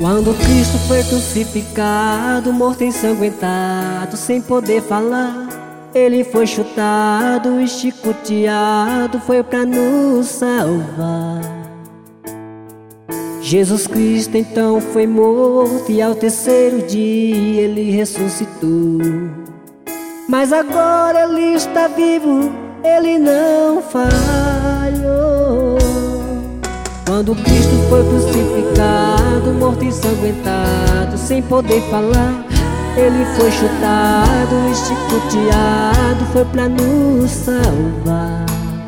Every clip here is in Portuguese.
Quando Cristo foi crucificado, morto, ensanguentado, sem poder falar, Ele foi chutado e chicoteado, foi pra nos salvar. Jesus Cristo então foi morto e ao terceiro dia Ele ressuscitou. Mas agora Ele está vivo, Ele não falhou. Quando Cristo foi crucificado, morto, ensanguentado, sem poder falar, Ele foi chutado e chicoteado, foi pra nos salvar.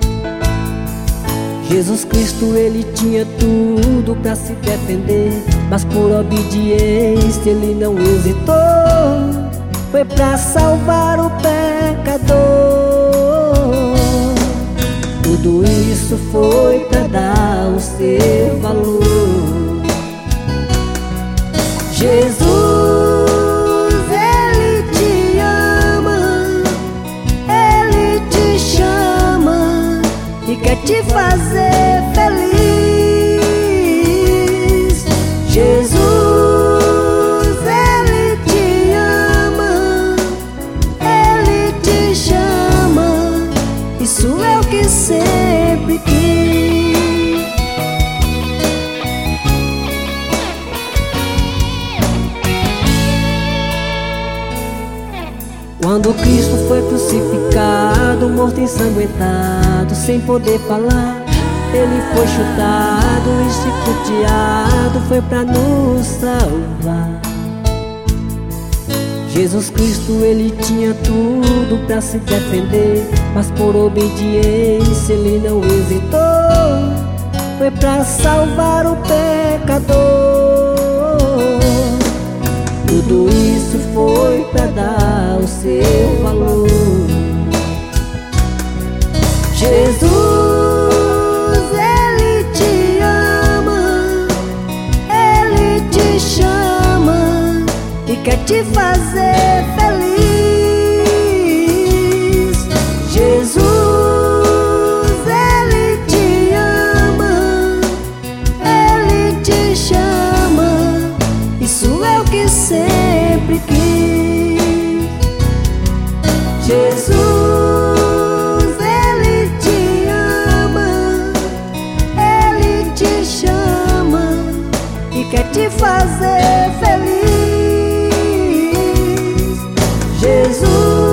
Jesus Cristo, Ele tinha tudo pra se defender, mas por obediência Ele não hesitou, foi pra salvar o pecador. Tudo isso foi pra dar o seu valor. Jesus, Ele te ama, Ele te chama e quer te fazer feliz. Jesus, Ele te ama, Ele te chama, isso é o que sempre quis. Quando Cristo foi crucificado, morto, ensanguentado, sem poder falar, Ele foi chutado e chicoteado, foi pra nos salvar. Jesus Cristo, Ele tinha tudo pra se defender, mas por obediência Ele não hesitou, foi pra salvar o pecador. Tudo isso foi pra dar o seu valor. Jesus, Ele te ama, Ele te chama e quer te fazer feliz. Jesus, Ele te ama, Ele te chama, isso é o que sempre quis. Jesus, Ele te ama, Ele te chama e quer te fazer feliz. Jesus,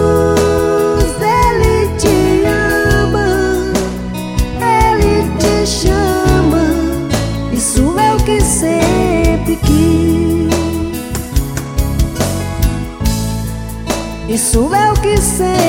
Ele te ama, Ele te chama, isso é o que sempre quis. Isso é o que sempre